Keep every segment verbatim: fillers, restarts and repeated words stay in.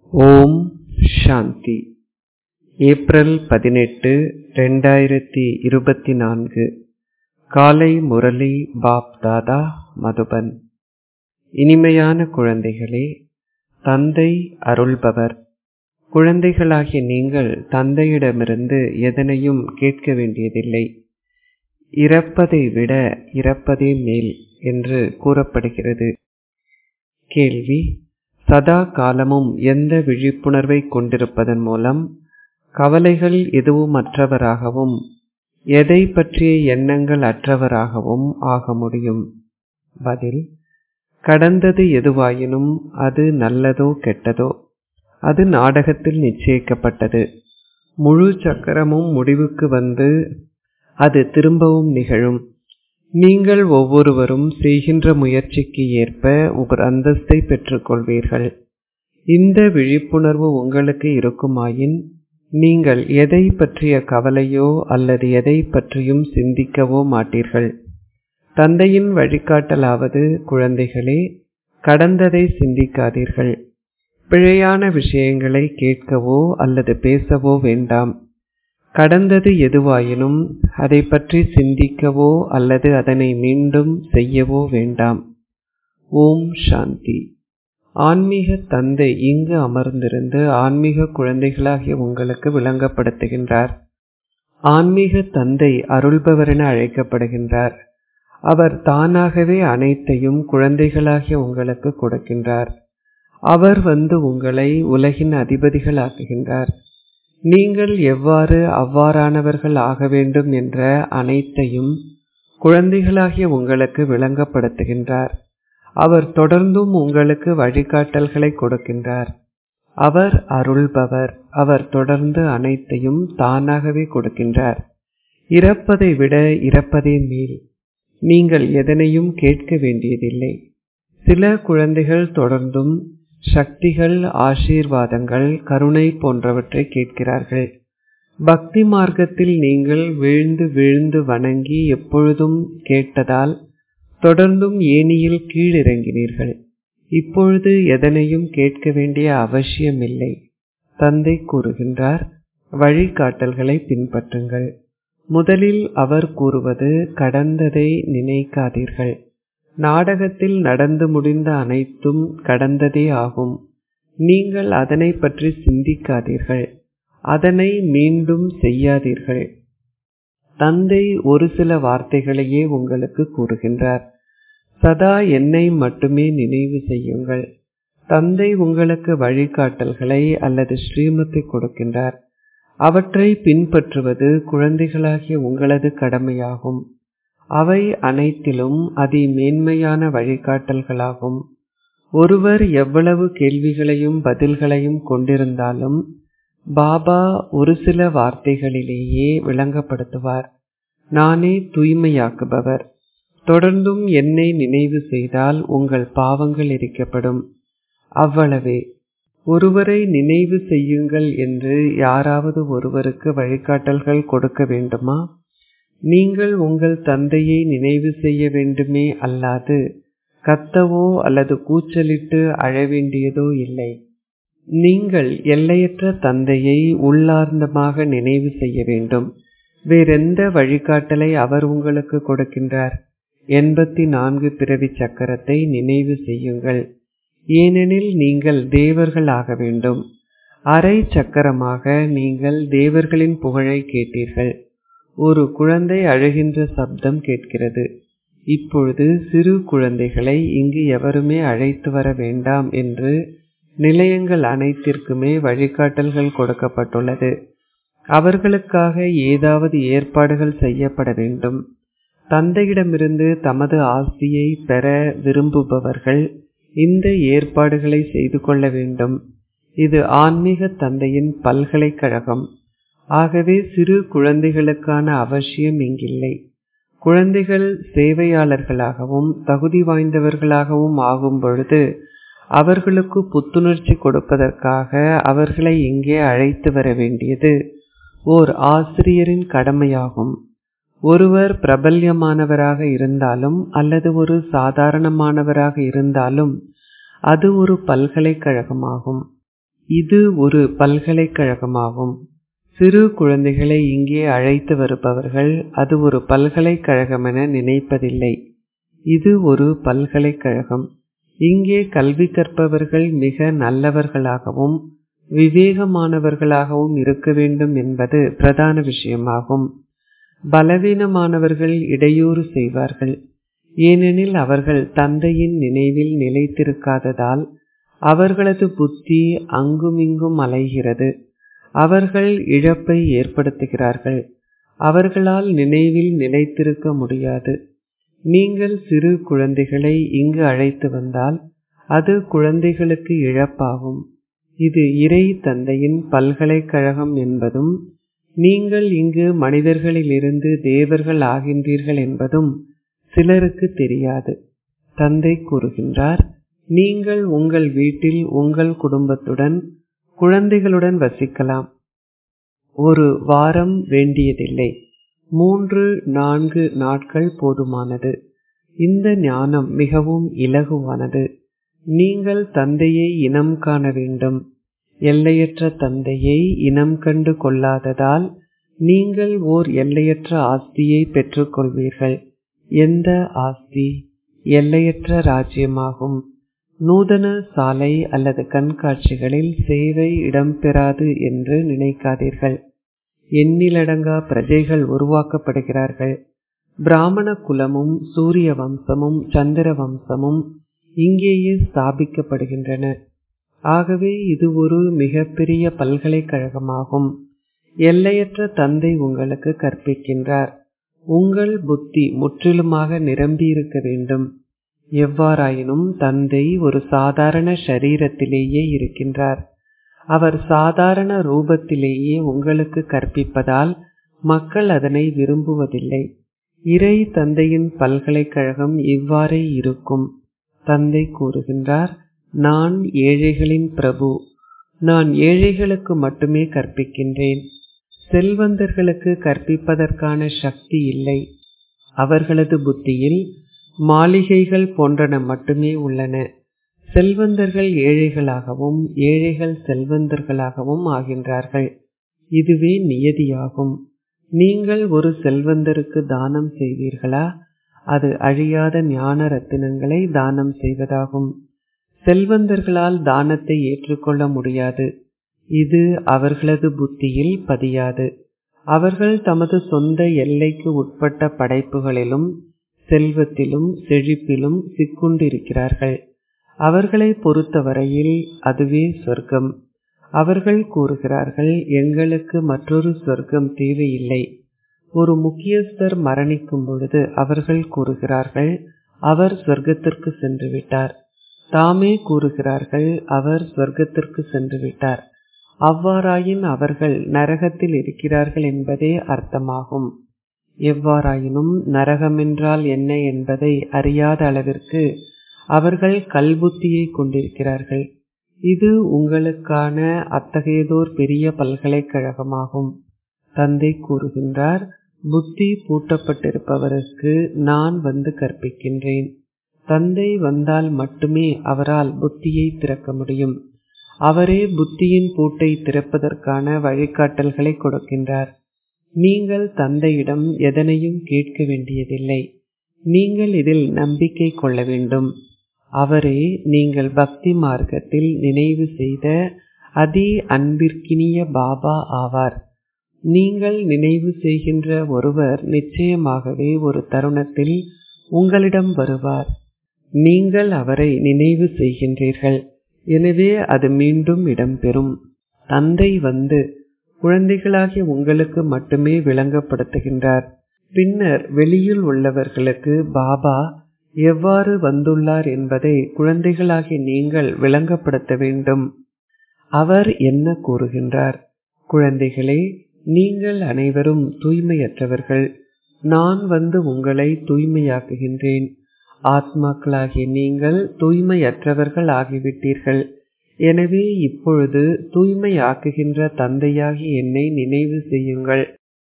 ஓம் சாந்தி. April பதினெட்டு ரெண்டாயிரத்தி இருபத்தி நான்கு. காலை முரளி பாப் தாதா, மதுபன். இனிமையான குழந்தைகளே, தந்தை அருள்பவர். குழந்தைகளாகிய நீங்கள் தந்தையிடமிருந்து எதனையும் கேட்க வேண்டியதில்லை. இறப்பதை விட இறப்பதே மேல் என்று கூறப்படுகிறது. கேள்வி: சதா காலமும் எந்த விழிப்புணர்வை கொண்டிருப்பதன் மூலம் கவலைகள் எதுவும் அற்றவராகவும் எதை பற்றிய எண்ணங்கள் அற்றவராகவும் ஆக முடியும்? பதில்: கடந்தது எதுவாயினும் அது நல்லதோ கெட்டதோ அது நாடகத்தில் நிச்சயிக்கப்பட்டது. முழு சக்கரமும் முடிவுக்கு வந்து அது திரும்பவும் நிகழும். நீங்கள் ஒவ்வொருவரும் செய்கின்ற முயற்சிக்கு ஏற்ப ஒரு அந்தஸ்தை பெற்றுக் கொள்வீர்கள். இந்த விழிப்புணர்வு உங்களுக்கு இருக்குமாயின் நீங்கள் எதை பற்றிய கவலையோ அல்லது எதை பற்றியும் சிந்திக்கவோ மாட்டீர்கள். தந்தையின் வழிகாட்டலாவது: குழந்தைகளே, கடந்ததை சிந்திக்காதீர்கள். பிழையான விஷயங்களை கேட்கவோ அல்லது பேசவோ வேண்டாம். கடந்தது எதுவாயினும் அதை பற்றி சிந்திக்கவோ அல்லது அதனை மீண்டும் செய்யவோ வேண்டாம். ஓம் சாந்தி. ஆன்மீக தந்தை இங்கு அமர்ந்திருந்து ஆன்மீக குழந்தைகளாகிய உங்களுக்கு விளங்கப்படுத்துகின்றார். ஆன்மீக தந்தை அருள்பவர் என அழைக்கப்படுகின்றார். அவர் தானாகவே அனைத்தையும் குழந்தைகளாகிய உங்களுக்கு கொடுக்கின்றார். அவர் வந்து உங்களை உலகின் அதிபதிகள் ஆக்குகின்றார். நீங்கள் எவ்வாறு அவ்வாறானவர்கள் ஆக வேண்டும் என்ற அனைத்தையும் குழந்தைகளாகிய உங்களுக்கு விளங்கப்படுத்துகின்றார். அவர் தொடர்ந்தும் உங்களுக்கு வழிகாட்டல்களை கொடுக்கின்றார். அவர் அருள்பவர். அவர் தொடர்ந்து அனைத்தையும் தானாகவே கொடுக்கின்றார். இறப்பதை விட இறப்பதே மேல். நீங்கள் எதனையும் கேட்க வேண்டியதில்லை. சில குழந்தைகள் தொடர்ந்தும் சக்திகள், ஆசீர்வாதங்கள், கருணை போன்றவற்றை கேட்கிறார்கள். பக்தி மார்க்கத்தில் நீங்கள் வீழ்ந்து வீழ்ந்து வணங்கி எப்பொழுதும் கேட்டதால் தொடர்ந்தும் ஏணியில் கீழிறங்கினீர்கள். இப்பொழுது எதனையும் கேட்க வேண்டிய அவசியமில்லை. தந்தை கூறுகின்றார், வழிகாட்டல்களை பின்பற்றுங்கள். முதலில் அவர் கூறுவது, கடந்ததை நினைக்காதீர்கள். நாடகத்தில் நடந்து முடிந்த அனைத்தும் கடந்ததே ஆகும். நீங்கள் அதனை பற்றி சிந்திக்காதீர்கள். அதனை மீண்டும் செய்யாதீர்கள். தந்தை ஒரு சில வார்த்தைகளையே உங்களுக்கு கூறுகின்றார். சதா என்னை மட்டுமே நினைவு செய்யுங்கள். தந்தை உங்களுக்கு வழிகாட்டல்களை அல்லது ஸ்ரீமத்தை கொடுக்கின்றார். அவற்றை பின்பற்றுவது குழந்தைகளாகிய உங்களது கடமையாகும். அவை அனைத்திலும் அதி மேன்மையான வழிகாட்டல்களாகும். ஒருவர் எவ்வளவு கேள்விகளையும் பதில்களையும் கொண்டிருந்தாலும் பாபா ஒரு சில வார்த்தைகளிலேயே விளங்கப்படுத்துவார். நானே தூய்மையாக்குபவர். தொடர்ந்தும் என்னை நினைவு செய்தால் உங்கள் பாவங்கள் எரிக்கப்படும். அவ்வளவே. ஒருவரை நினைவு செய்யுங்கள் என்று யாராவது ஒருவருக்கு வழிகாட்டல்கள் கொடுக்க வேண்டுமா? நீங்கள் உங்கள் தந்தையை நினைவு செய்ய வேண்டுமே அல்லாது கத்தவோ அல்லது கூச்சலிட்டு அழ வேண்டியதோ இல்லை. நீங்கள் எல்லையற்ற தந்தையை உள்ளார்ந்தமாக நினைவு செய்ய வேண்டும். வேறெந்த வழிகாட்டலை அவர் உங்களுக்கு கொடுக்கின்றார்? எண்பத்தி நான்கு பிறவி சக்கரத்தை நினைவு செய்யுங்கள். ஏனெனில் நீங்கள் தேவர்கள் ஆக வேண்டும். அரை சக்கரமாக நீங்கள் தேவர்களின் புகழை கேட்டீர்கள். ஒரு குழந்தை அழுகின்ற சப்தம் கேட்கிறது. இப்பொழுது சிறு குழந்தைகளை இங்கு எவருமே அழைத்து வர வேண்டாம் என்று நிலையங்கள் அனைத்திற்குமே வழிகாட்டல்கள் கொடுக்கப்பட்டுள்ளது. அவர்களுக்காக ஏதாவது ஏற்பாடுகள் செய்யப்பட வேண்டும். தந்தையிடமிருந்து தமது ஆசியை பெற விரும்புபவர்கள் இந்த ஏற்பாடுகளை செய்து கொள்ள வேண்டும். இது ஆன்மீக தந்தையின் பல்கலைக்கழகம். ஆகவே சிறு குழந்தைகளுக்கான அவசியம் இங்கில்லை. குழந்தைகள் சேவையாளர்களாகவும் தகுதி வாய்ந்தவர்களாகவும் ஆகும் பொழுது அவர்களுக்கு புத்துணர்ச்சி கொடுப்பதற்காக அவர்களை இங்கே அழைத்து வர வேண்டியது ஓர் ஆசிரியரின் கடமையாகும். ஒருவர் பிரபல்யமானவராக இருந்தாலும் அல்லது ஒரு சாதாரணமானவராக இருந்தாலும் அது ஒரு பல்கலைக்கழகமாகும். இது ஒரு பல்கலைக்கழகமாகும். சிறு குழந்தைகளை இங்கே அழைத்து வருபவர்கள் அது ஒரு பல்கலைக்கழகம் என நினைப்பதில்லை. இது ஒரு பல்கலைக்கழகம். இங்கே கல்வி கற்பவர்கள் மிக நல்லவர்களாகவும் விவேகமானவர்களாகவும் இருக்க வேண்டும் என்பது பிரதான விஷயமாகும். பலவீனமானவர்கள் இடையூறு செய்வார்கள். ஏனெனில் அவர்கள் தந்தையின் நினைவில் நிலைத்திருக்காததால் அவர்களது புத்தி அங்குமிங்கும் அலைகிறது. அவர்கள் இழப்பை ஏற்படுத்துகிறார்கள். அவர்களால் நினைவில் நிலைத்திருக்க முடியாது. நீங்கள் சிறு குழந்தைகளை இங்கு அழைத்து வந்தால் அது குழந்தைகளுக்கு இழப்பாகும். இது இறை தந்தையின் பல்கலைக்கழகம் என்பதும் நீங்கள் இங்கு மனிதர்களிலிருந்து தேவர்கள் ஆகின்றீர்கள் என்பதும் சிலருக்கு தெரியாது. தந்தை கூறுகின்றார், நீங்கள் உங்கள் வீட்டில் உங்கள் குடும்பத்துடன் குழந்தைகளுடன் வசிக்கலாம். ஒரு வாரம் வேண்டியதில்லை. மூன்று நான்கு நாட்கள் போதுமானது. இந்த ஞானம் மிகவும் இலகுவானது. நீங்கள் தந்தையை இனம் காண வேண்டும். எல்லையற்ற தந்தையை இனம் கண்டு கொள்ளாததால் நீங்கள் ஓர் எல்லையற்ற ஆஸ்தியை பெற்றுக்கொள்வீர்கள். எந்த ஆஸ்தி? எல்லையற்ற ராஜ்யமாகும். நூதன சாலை அல்லது கண்காட்சிகளில் சேவை இடம்பெறாது என்று நினைக்காதீர்கள். எண்ணிலடங்கா பிரஜைகள் உருவாக்கப்படுகிறார்கள். பிராமண குலமும் சூரிய வம்சமும் சந்திர வம்சமும் இங்கேயே ஸ்தாபிக்கப்படுகின்றன. ஆகவே இது ஒரு மிகப்பெரிய பல்கலைக்கழகமாகும். எல்லையற்ற தந்தை உங்களுக்கு கற்பிக்கின்றார். உங்கள் புத்தி முற்றிலுமாக நிரம்பியிருக்க வேண்டும். எவ்வாறாயினும் தந்தை ஒரு சாதாரண ஷரீரத்திலேயே இருக்கின்றார். அவர் சாதாரண ரூபத்திலேயே உங்களுக்கு கற்பிப்பதால் மக்கள் அதனை விரும்புவதில்லை. இறை தந்தையின் பல்கலைக்கழகம் இவ்வாறே இருக்கும். தந்தை கூறுகின்றார், நான் ஏழைகளின் பிரபு. நான் ஏழைகளுக்கு மட்டுமே கற்பிக்கின்றேன். செல்வந்தர்களுக்கு கற்பிப்பதற்கான சக்தி இல்லை. அவர்களது புத்தியில் மாளிகைகள் போன்றன மட்டுமே உள்ளன. செல்வந்தர்கள் ஏழைகளாகவும் ஏழைகள் செல்வந்தர்களாகவும் ஆகின்றார்கள். இதுவே நியதியாகும். நீங்கள் ஒரு செல்வந்தருக்கு தானம் செய்வீர்களா? அது அழியாத ஞான ரத்தினங்களை தானம் செய்வதாகும். செல்வந்தர்களால் தானத்தை ஏற்றுக்கொள்ள முடியாது. இது அவர்களது புத்தியில் பதியாது. அவர்கள் தமது சொந்த எல்லைக்கு உட்பட்ட படைப்புகளிலும் செல்வத்திலும் செழிப்பிலும் சிக்குண்டிருக்கிறார்கள். அவர்களை பொறுத்தவரையில் அதுவே சொர்க்கம். அவர்கள் கூறுகிறார்கள், எங்களுக்கு மற்றொரு சொர்க்கம் தேவையில்லை. ஒரு முக்கியஸ்தர் மரணிக்கும் பொழுது அவர்கள் கூறுகிறார்கள், அவர் சொர்க்கத்திற்கு சென்று விட்டார். தாமே கூறுகிறார்கள், அவர் சொர்க்கத்திற்கு சென்று விட்டார். அவ்வாறாயின் அவர்கள் நரகத்தில் இருக்கிறார்கள் என்பதே அர்த்தமாகும். எவ்வாறாயினும் நரகமென்றால் என்ன என்பதை அறியாத அளவிற்கு அவர்கள் கல்புத்தியை கொண்டிருக்கிறார்கள். இது உங்களுக்கான அத்தகையதோர் பெரிய பல்கலைக்கழகமாகும். தந்தை கூறுகின்றார், புத்தி பூட்டப்பட்டிருப்பவருக்கு நான் வந்து கற்பிக்கின்றேன். தந்தை வந்தால் மட்டுமே அவரால் புத்தியை திறக்க முடியும். அவரே புத்தியின் பூட்டை திறப்பதற்கான வழிகாட்டல்களை கொடுக்கின்றார். நீங்கள் தந்தையிடம் எதனையும் கேட்க வேண்டியதில்லை. நீங்கள் இதில் நம்பிக்கை கொள்ள வேண்டும். அவரே நீங்கள் பக்தி மார்க்கத்தில் நினைவு செய்த அதி அன்பிற்கினிய பாபா ஆவார். நீங்கள் நினைவு செய்கின்ற ஒருவர் நிச்சயமாகவே ஒரு தருணத்தில் உங்களிடம் வருவார். நீங்கள் அவரை நினைவு செய்கின்றீர்கள். எனவே அது மீண்டும் இடம்பெறும். தந்தை வந்து குழந்தைகளாகிய உங்களுக்கு மட்டுமே விளங்கப்படுத்துகின்றார். பின்னர் வெளியில் உள்ளவர்களுக்கு பாபா எவ்வாறு வந்துள்ளார் என்பதை குழந்தைகளாகிய நீங்கள் விளங்கப்படுத்த வேண்டும். அவர் என்ன கூறுகின்றார்? குழந்தைகளே, நீங்கள் அனைவரும் தூய்மையற்றவர்கள். நான் வந்து உங்களை தூய்மையாக்குகின்றேன். ஆத்மாக்களாகிய நீங்கள் தூய்மையற்றவர்கள் ஆகிவிட்டீர்கள். எனவே இப்பொழுது தூய்மையாக்குகின்ற தந்தையாகிய என்னை நினைவு செய்யுங்கள்.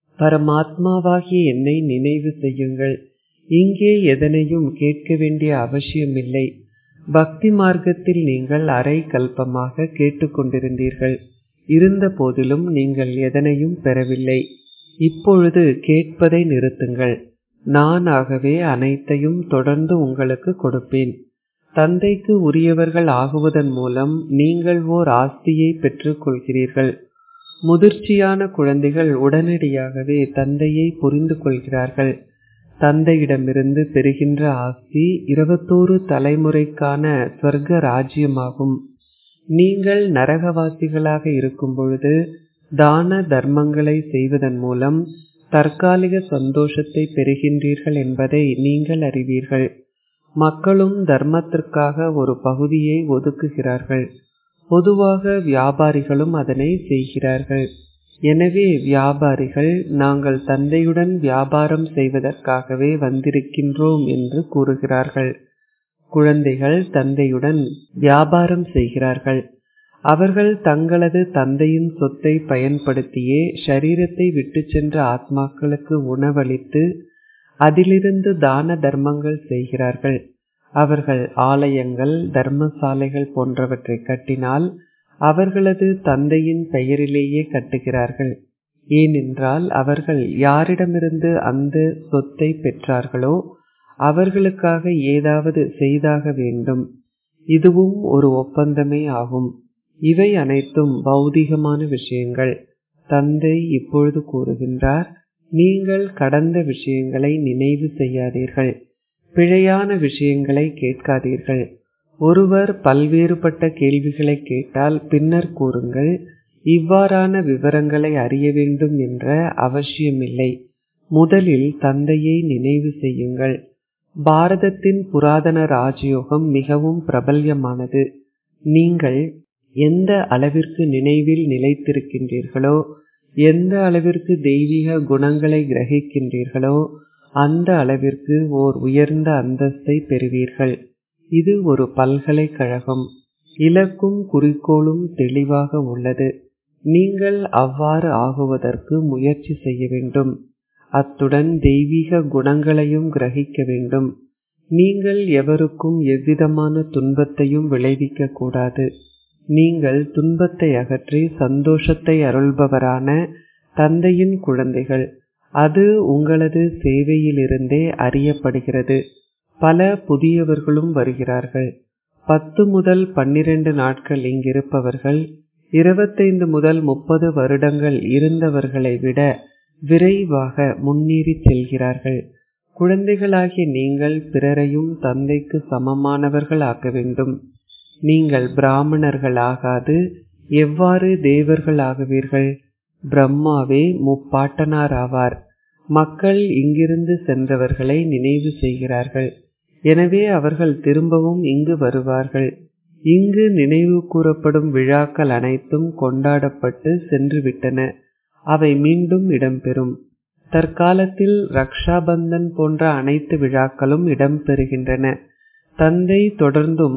பரமாத்மாவாகிய என்னை நினைவு செய்யுங்கள். இங்கே எதனையும் கேட்க வேண்டிய அவசியமில்லை. பக்தி மார்க்கத்தில் நீங்கள் அரை கல்பமாக கேட்டுக்கொண்டிருந்தீர்கள். இருந்த போதிலும் நீங்கள் எதனையும் பெறவில்லை. இப்பொழுது கேட்பதை நிறுத்துங்கள். நான் ஆகவே அனைத்தையும் தொடர்ந்து உங்களுக்கு கொடுப்பேன். தந்தைக்கு உரியவர்கள் ஆகுவதன் மூலம் நீங்கள் ஓர் ஆஸ்தியை பெற்றுக் கொள்கிறீர்கள். முதிர்ச்சியான குழந்தைகள் உடனடியாகவே தந்தையை புரிந்து கொள்கிறார்கள். தந்தையிடமிருந்து பெறுகின்ற ஆஸ்தி இருபத்தோரு தலைமுறைக்கான ஸ்வர்க்க ராஜ்யமாகும். நீங்கள் நரகவாசிகளாக இருக்கும் பொழுது தான தர்மங்களை செய்வதன் மூலம் தற்காலிக சந்தோஷத்தை பெறுகின்றீர்கள் என்பதை நீங்கள் அறிவீர்கள். மக்களும் தர்மத்திற்காக ஒரு பகுதியை ஒதுக்குகிறார்கள். பொதுவாக வியாபாரிகளும் அதனை செய்கிறார்கள். எனவே வியாபாரிகள் நாங்கள் தந்தையுடன் வியாபாரம் செய்வதற்காகவே வந்திருக்கின்றோம் என்று கூறுகிறார்கள். குழந்தைகள் தந்தையுடன் வியாபாரம் செய்கிறார்கள். அவர்கள் தங்களது தந்தையின் சொத்தை பயன்படுத்தியே ஷரீரத்தை விட்டு சென்ற ஆத்மாக்களுக்கு உணவளித்து அதிலிருந்து தான தர்மங்கள் செய்கிறார்கள். அவர்கள் ஆலயங்கள், தர்மசாலைகள் போன்றவற்றை கட்டினால் அவர்களது தந்தையின் பெயரிலேயே கட்டுகிறார்கள். ஏனென்றால் அவர்கள் யாரிடமிருந்து அந்த சொத்தை பெற்றார்களோ அவர்களுக்காக ஏதாவது செய்தாக வேண்டும். இதுவும் ஒரு ஒப்பந்தமே ஆகும். இவை அனைத்தும் பௌதிகமான விஷயங்கள். தந்தை இப்பொழுது கூறுகின்றார், நீங்கள் கடந்த விஷயங்களை நினைவு செய்யாதீர்கள். பிழையான விஷயங்களை கேட்காதீர்கள். ஒருவர் பல்வேறுபட்ட கேள்விகளை கேட்டால் பின்னர் கூறுங்கள். இவ்வாறான விவரங்களை அறிய வேண்டும் என்ற அவசியமில்லை. முதலில் தந்தையை நினைவு செய்யுங்கள். பாரதத்தின் புராதன ராஜயோகம் மிகவும் பிரபல்யமானது. நீங்கள் எந்த அளவிற்கு நினைவில் நிலைத்திருக்கின்றீர்களோ, எந்த அளவிற்கு தெய்வீக குணங்களை கிரகிக்கின்றீர்களோ அந்த அளவிற்கு ஓர் உயர்ந்த அந்தஸ்தை பெறுவீர்கள். இது ஒரு பல்கலைக்கழகம். இலக்கும் குறிக்கோளும் தெளிவாக உள்ளது. நீங்கள் அவ்வாறு ஆகுவதற்கு முயற்சி செய்ய வேண்டும். அத்துடன் தெய்வீக குணங்களையும் கிரகிக்க வேண்டும். நீங்கள் எவருக்கும் எவ்விதமான துன்பத்தையும் விளைவிக்க கூடாது. நீங்கள் துன்பத்தை அகற்றி சந்தோஷத்தை அருள்பவரான தந்தையின் குழந்தைகள். அது உங்களது சேவையிலிருந்தே அறியப்படுகிறது. பல புதியவர்களும் வருகிறார்கள். பத்து முதல் பன்னிரண்டு நாட்கள் இங்கிருப்பவர்கள் இருபத்தைந்து முதல் முப்பது வருடங்கள் இருந்தவர்களை விட விரைவாக முன்னேறி செல்கிறார்கள். குழந்தைகளாகிய நீங்கள் பிறரையும் தந்தைக்கு சமமானவர்கள் ஆக்க வேண்டும். நீங்கள் பிராமணர்கள் ஆகாது எவ்வாறு தேவர்கள் ஆகுவீர்கள்? பிரம்மாவே முப்பாட்டனார் ஆவார். மக்கள் இங்கிருந்து சென்றவர்களை நினைவு செய்கிறார்கள். எனவே அவர்கள் திரும்பவும் இங்கு வருவார்கள். இங்கு நினைவு கூறப்படும் விழாக்கள் அனைத்தும் கொண்டாடப்பட்டு சென்றுவிட்டன. அவை மீண்டும் இடம்பெறும். தற்காலத்தில் ரக்ஷாபந்தன் போன்ற அனைத்து விழாக்களும் இடம்பெறுகின்றன. தந்தை தொடர்ந்தும்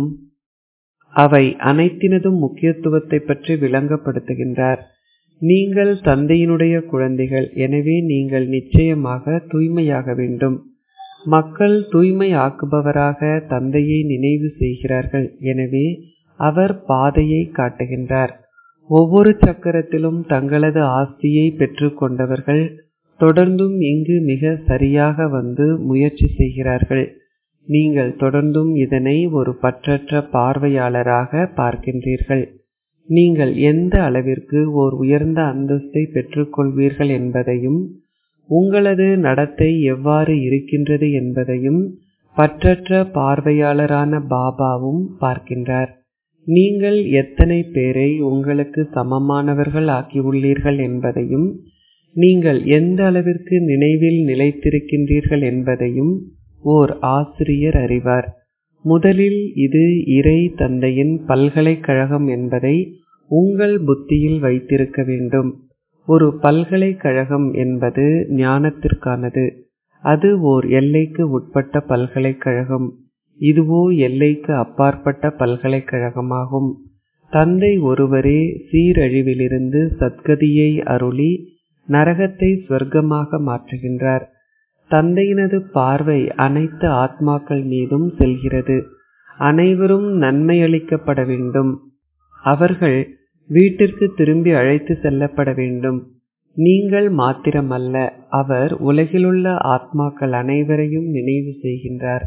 அவை அனைத்தினதும் முக்கியத்துவத்தை பற்றி விளங்கப்படுத்துகின்றார். நீங்கள் தந்தையினுடைய குழந்தைகள். எனவே நீங்கள் நிச்சயமாக தூய்மையாக வேண்டும். மக்கள் தூய்மை ஆக்குபவராக தந்தையை நினைவு செய்கிறார்கள். எனவே அவர் பாதையை காட்டுகின்றார். ஒவ்வொரு சக்கரத்திலும் தங்களது ஆஸ்தியை பெற்று கொண்டவர்கள் தொடர்ந்தும் இங்கு மிக சரியாக வந்து முயற்சி செய்கிறார்கள். நீங்கள் தொடர்ந்தும் இதனை ஒரு பற்றற்ற பார்வையாளராக பார்க்கின்றீர்கள். நீங்கள் எந்த அளவிற்கு ஓர் உயர்ந்த அந்தஸ்தை பெற்றுக்கொள்வீர்கள் என்பதையும் உங்களது நடத்தை எவ்வாறு இருக்கின்றது என்பதையும் பற்றற்ற பார்வையாளரான பாபாவும் பார்க்கின்றார். நீங்கள் எத்தனை பேரை உங்களுக்கு சமமானவர்கள் ஆக்கியுள்ளீர்கள் என்பதையும் நீங்கள் எந்த அளவிற்கு நினைவில் நிலைத்திருக்கின்றீர்கள் என்பதையும் ஓர் ஆசிரியர் அறிவார். முதலில் இது இறை தந்தையின் பல்கலைக்கழகம் என்பதை உங்கள் புத்தியில் வைத்திருக்க வேண்டும். ஒரு பல்கலைக்கழகம் என்பது ஞானத்திற்கானது. அது ஓர் எல்லைக்கு உட்பட்ட பல்கலைக்கழகம். இதுவோ எல்லைக்கு அப்பாற்பட்ட பல்கலைக்கழகமாகும். தந்தை ஒருவரே சீரழிவிலிருந்து சத்கதியை அருளி நரகத்தை ஸ்வர்க்கமாக மாற்றுகின்றார். தந்தையினது பார்வை அனைத்து ஆத்மாக்கள் மீதும் செல்கிறது. அனைவரும் நன்மை அளிக்கப்பட வேண்டும். அவர்கள் வீட்டிற்கு திரும்பி அழைத்து செல்லப்பட வேண்டும். நீங்கள் மாத்திரமல்ல, அவர் உலகிலுள்ள ஆத்மாக்கள் அனைவரையும் நினைவு செய்கின்றார்.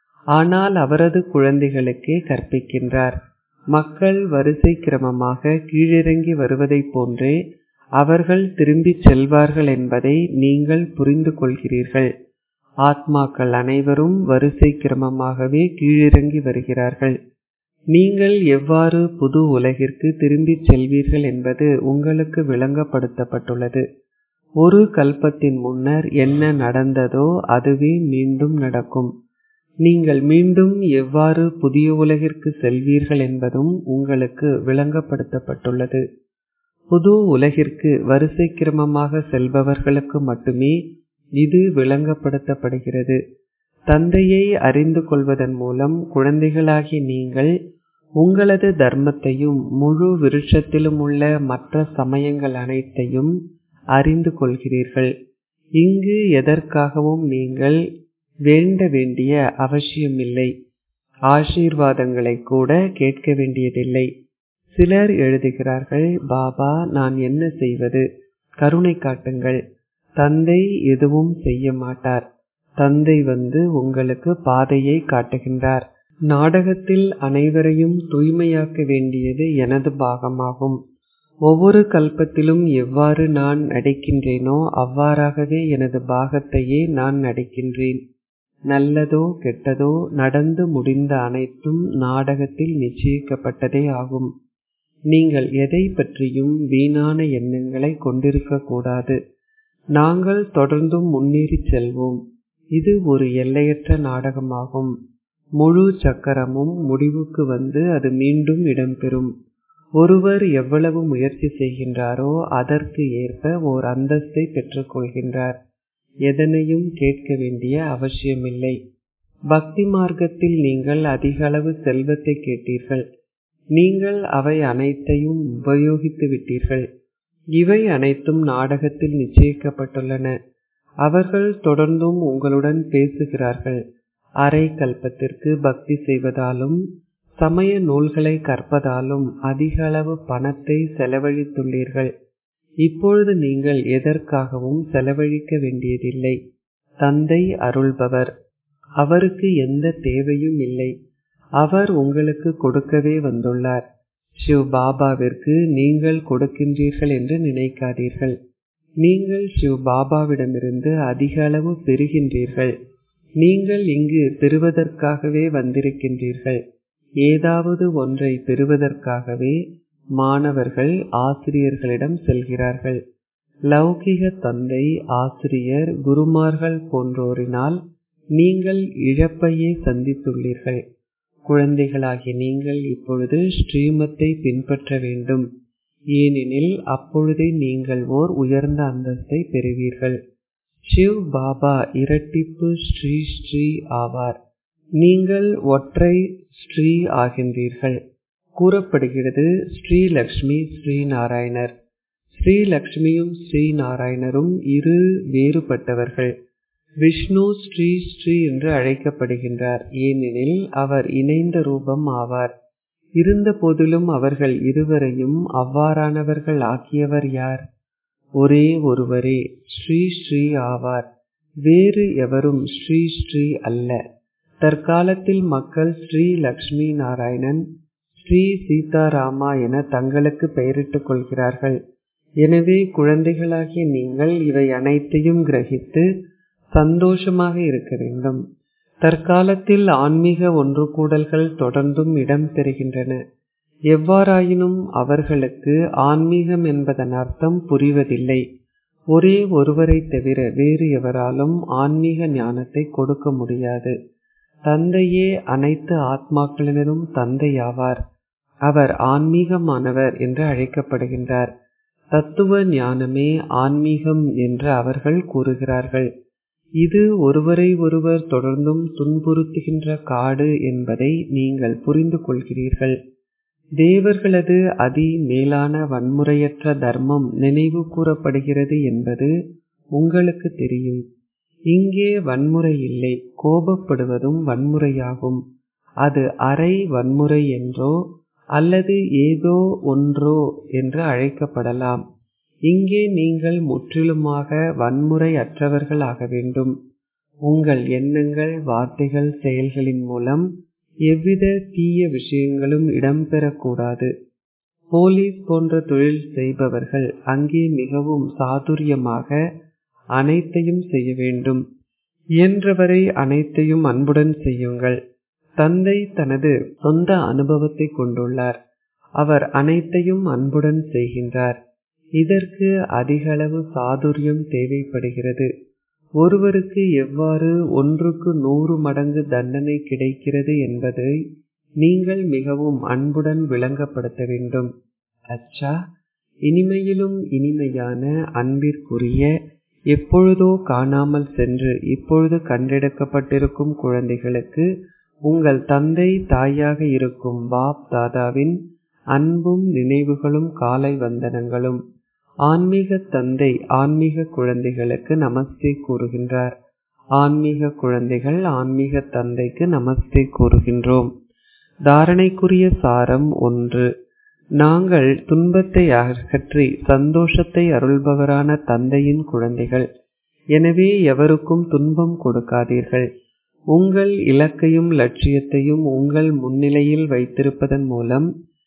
ஆனால் அவரது குழந்தைகளுக்கே கற்பிக்கின்றார். மக்கள் வரிசை கிரமமாக கீழிறங்கி வருவதைப் போன்றே அவர்கள் திரும்பிச் செல்வார்கள் என்பதை நீங்கள் புரிந்து கொள்கிறீர்கள். ஆத்மாக்கள் அனைவரும் வரிசை கிரமமாகவே கீழிறங்கி வருகிறார்கள். நீங்கள் எவ்வாறு புது உலகிற்கு திரும்பிச் செல்வீர்கள் என்பது உங்களுக்கு விளங்கப்படுத்தப்பட்டுள்ளது. ஒரு கல்பத்தின் முன்னர் என்ன நடந்ததோ அதுவே மீண்டும் நடக்கும். நீங்கள் மீண்டும் எவ்வாறு புதிய உலகிற்கு செல்வீர்கள் என்பதும் உங்களுக்கு விளங்கப்படுத்தப்பட்டுள்ளது. புது உலகிற்கு வரிசை கிரமமாக செல்பவர்களுக்கு மட்டுமே இது விளங்கப்படுத்தப்படுகிறது. தந்தையை அறிந்து கொள்வதன் மூலம் குழந்தைகளாகி நீங்கள் உங்களது தர்மத்தையும் முழு விருட்சத்திலும் உள்ள மற்ற சமயங்கள் அனைத்தையும் அறிந்து கொள்கிறீர்கள். இங்கு எதற்காகவும் நீங்கள் வேண்ட வேண்டிய அவசியமில்லை. ஆசீர்வாதங்களை கூட கேட்க வேண்டியதில்லை. சிலர் எழுதுகிறார்கள், பாபா, நான் என்ன செய்வது? கருணை காட்டுங்கள். தந்தை எதுவும் செய்ய மாட்டார். தந்தை வந்து உங்களுக்கு பாதையை காட்டுகின்றார். நாடகத்தில் அனைவரையும் தூய்மையாக்க வேண்டியது எனது பாகமாகும். ஒவ்வொரு கல்பத்திலும் எவ்வாறு நான் நடிக்கின்றேனோ அவ்வாறாகவே எனது பாகத்தையே நான் நடிக்கின்றேன். நல்லதோ கெட்டதோ நடந்து முடிந்த அனைத்தும் நாடகத்தில் நிச்சயிக்கப்பட்டதே ஆகும். நீங்கள் எதை பற்றியும் வீணான எண்ணங்களை கொண்டிருக்க கூடாது. நாங்கள் தொடர்ந்தும் முன்னேறி செல்வோம். இது ஒரு எல்லையற்ற நாடகமாகும். முழு சக்கரமும் முடிவுக்கு வந்து அது மீண்டும் இடம்பெறும். ஒருவர் எவ்வளவு முயற்சி செய்கின்றாரோ அதற்கு ஏற்ப ஓர் அந்தஸ்தை பெற்றுக் கொள்கின்றார். எதனையும் கேட்க வேண்டிய அவசியமில்லை. பக்தி மார்க்கத்தில் நீங்கள் அதிக அளவு செல்வத்தை கேட்டீர்கள். நீங்கள் அவை அனைத்தையும் உபயோகித்து விட்டீர்கள். இவை அனைத்தும் நாடகத்தில் நிச்சயிக்கப்பட்டுள்ளன. அவர்கள் தொடர்ந்தும் உங்களுடன் பேசுகிறார்கள். அரை கல்பத்திற்கு பக்தி செய்வதாலும் சமய நூல்களை கற்பதாலும் அதிக அளவு பணத்தை செலவழித்துள்ளீர்கள். இப்பொழுது நீங்கள் எதற்காகவும் செலவழிக்க வேண்டியதில்லை. தந்தை அருள்பவர். அவருக்கு எந்த தேவையும் இல்லை. அவர் உங்களுக்கு கொடுக்கவே வந்துள்ளார். சிவ் பாபாவிற்கு நீங்கள் கொடுக்கின்றீர்கள் என்று நினைக்காதீர்கள். நீங்கள் சிவ் பாபாவிடமிருந்து அதிக அளவு பெறுகின்றீர்கள். நீங்கள் இங்கு பெறுவதற்காகவே வந்திருக்கின்றீர்கள். ஏதாவது ஒன்றை பெறுவதற்காகவே மாணவர்கள் ஆசிரியர்களிடம் செல்கிறார்கள். லௌகிக தந்தை, ஆசிரியர், குருமார்கள் போன்றோரினால் நீங்கள் இழப்பையே சந்தித்துள்ளீர்கள். குழந்தைகளாகி நீங்கள் இப்பொழுது ஸ்ரீமத்தை பின்பற்ற வேண்டும். ஏனெனில் அப்பொழுதே நீங்கள் ஓர் உயர்ந்த அந்தஸ்தை பெறுவீர்கள். சிவ் பாபா இரட்டிப்பு ஸ்ரீ ஸ்ரீ ஆவார். நீங்கள் ஒற்றை ஸ்ரீ ஆகின்றீர்கள். கூறப்படுகிறது, ஸ்ரீ லக்ஷ்மி ஸ்ரீ நாராயணர். ஸ்ரீ லக்ஷ்மியும் ஸ்ரீ நாராயணரும் இரு வேறுபட்டவர்கள். விஷ்ணு ஸ்ரீ ஸ்ரீ என்று அழைக்கப்படுகின்றார். ஏனெனில் அவர் இணைந்த ரூபம் ஆவார். இருந்த போதிலும் அவர்கள் இருவரையும் அவ்வாறானவர்கள் ஆக்கியவர் யார்? ஒரே ஒருவரே ஸ்ரீ ஸ்ரீ ஆவார். வேறு எவரும் ஸ்ரீ ஸ்ரீ அல்ல. தற்காலத்தில் மக்கள் ஸ்ரீ லக்ஷ்மி நாராயணன், ஸ்ரீ சீதாராமா என தங்களுக்கு பெயரிட்டுக் கொள்கிறார்கள். எனவே குழந்தைகளாகிய நீங்கள் இவை அனைத்தையும் கிரகித்து சந்தோஷமாக இருக்க வேண்டும். தற்காலத்தில் ஆன்மீக ஒன்று கூடல்கள் தொடர்ந்தும் இடம் பெறுகின்றன. எவ்வாறாயினும் அவர்களுக்கு ஆன்மீகம் என்பதன் அர்த்தம் புரிவதில்லை. ஒரே ஒருவரை தவிர வேறு எவராலும் ஆன்மீக ஞானத்தை கொடுக்க முடியாது. தந்தையே அனைத்து ஆத்மாக்களினரும் தந்தையாவார். அவர் ஆன்மீகமானவர் என்று அழைக்கப்படுகின்றார். தத்துவ ஞானமே ஆன்மீகம் என்று அவர்கள் கூறுகிறார்கள். இது ஒருவரை ஒருவர் தொடர்ந்தும் துன்புறுத்துகின்ற காடு என்பதை நீங்கள் புரிந்து கொள்கிறீர்கள். தேவர்களது அதி மேலான வன்முறையற்ற தர்மம் நினைவு கூறப்படுகிறது என்பது உங்களுக்கு தெரியும். இங்கே வன்முறை இல்லை. கோபப்படுவதும் வன்முறையாகும். அது அரை வன்முறை என்றோ அல்லது ஏதோ ஒன்றோ என்று அழைக்கப்படலாம். இங்கே நீங்கள் முற்றிலுமாக வன்முறை அற்றவர்கள் ஆக வேண்டும். உங்கள் எண்ணங்கள், வார்த்தைகள், செயல்களின் மூலம் எவ்வித தீய விஷயங்களும் இடம்பெறக்கூடாது. போலீஸ் போன்ற தொழில் செய்பவர்கள் அங்கே மிகவும் சாதுரியமாக அனைத்தையும் செய்ய வேண்டும். இயன்றவரை அனைத்தையும் அன்புடன் செய்யுங்கள். தந்தை தனது சொந்த அனுபவத்தை கொண்டுள்ளார். அவர் அனைத்தையும் அன்புடன் செய்கின்றார். இதற்கு அதிகளவு சாதுரியம் தேவைப்படுகிறது. ஒருவருக்கு எவ்வாறு ஒன்றுக்கு நூறு மடங்கு தண்டனை கிடைக்கிறது என்பதை நீங்கள் மிகவும் அன்புடன் விளங்கப்படுத்த வேண்டும். அச்சா, இனிமையிலும் இனிமையான அன்பிற்குரிய, எப்பொழுதோ காணாமல் சென்று இப்பொழுது கண்டெடுக்கப்பட்டிருக்கும் குழந்தைகளுக்கு உங்கள் தந்தை தாயாக இருக்கும் பாப் தாதாவின் அன்பும் நினைவுகளும் காலை வந்தனங்களும். ஆன்மீக தந்தை ஆன்மீக குழந்தைகளுக்கு நமஸ்தே கூறுகின்றார். ஆன்மீக குழந்தைகள் ஆன்மீக தந்தைக்கு நமஸ்தே கூறுகின்றோம். தாரணைக்குரிய சாரம் ஒன்று. நாங்கள் துன்பத்தை அகற்றி சந்தோஷத்தை அருள்பவரான தந்தையின் குழந்தைகள். எனவே எவருக்கும் துன்பம் கொடுக்காதீர்கள். உங்கள் இலக்கையும் லட்சியத்தையும் உங்கள் முன்னிலையில் வைத்திருப்பதன் மூலம்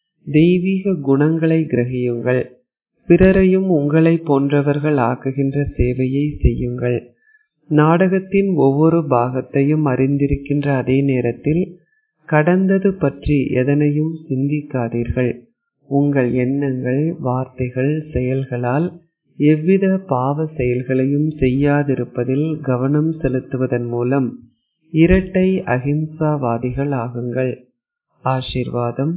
தெய்வீக குணங்களை கிரகியுங்கள். பிறரையும் உங்களை போன்றவர்கள் ஆக்குகின்ற சேவையை செய்யுங்கள். நாடகத்தின் ஒவ்வொரு பாகத்தையும் அறிந்திருக்கின்ற அதே நேரத்தில் கடந்தது பற்றி எதனையும் சிந்திக்காதீர்கள். உங்கள் எண்ணங்கள், வார்த்தைகள், செயல்களால் எவ்வித பாவ செயல்களையும் செய்யாதிருப்பதில் கவனம் செலுத்துவதன் மூலம் இரட்டை அஹிம்சாவாதிகள் ஆகுங்கள். ஆசீர்வாதம்.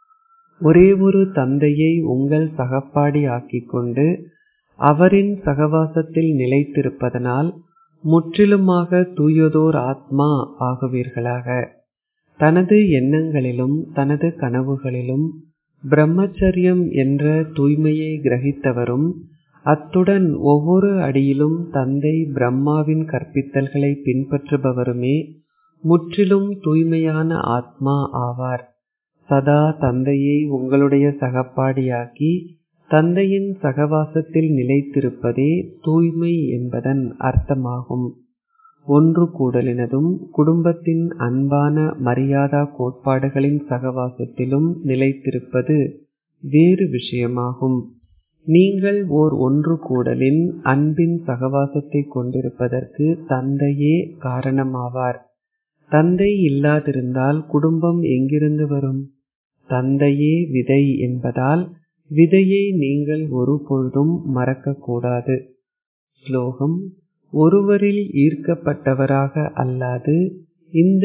ஒரே ஒரு தந்தையை உங்கள் சகப்பாடி ஆக்கிக் கொண்டு அவரின் சகவாசத்தில் நிலைத்திருப்பதனால் முற்றிலுமாக தூயதோர் ஆத்மா ஆகுவீர்களாக. தனது எண்ணங்களிலும் தனது கனவுகளிலும் பிரம்மச்சரியம் என்ற தூய்மையை கிரகித்தவரும், அத்துடன் ஒவ்வொரு அடியிலும் தந்தை பிரம்மாவின் கற்பித்தல்களை பின்பற்றுபவருமே முற்றிலும் தூய்மையான ஆத்மா ஆவார். சதா தந்தையை உங்களுடைய சகப்பாடியாக்கி தந்தையின் சகவாசத்தில் நிலைத்திருப்பதே தூய்மை என்பதன் அர்த்தமாகும். ஒன்று கூடலினதும் குடும்பத்தின் அன்பான மரியாதா கோட்பாடுகளின் சகவாசத்திலும் நிலைத்திருப்பது வேறு விஷயமாகும். நீங்கள் ஓர் ஒன்று கூடலின் அன்பின் சகவாசத்தை கொண்டிருப்பதற்கு தந்தையே காரணமாவார். தந்தை இல்லாதிருந்தால் குடும்பம் எங்கிருந்து வரும்? தந்தையே விதை என்பதால் விதையை நீங்கள் ஒரு பொழுதும் மறக்கக்கூடாது. ஸ்லோகம். ஒருவரில் ஈர்க்கப்பட்டவராக அல்லாது இந்த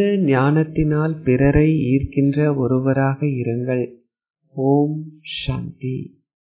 ஞானத்தினால் பிறரை ஈர்க்கின்ற ஒருவராக இருங்கள். ஓம் சாந்தி.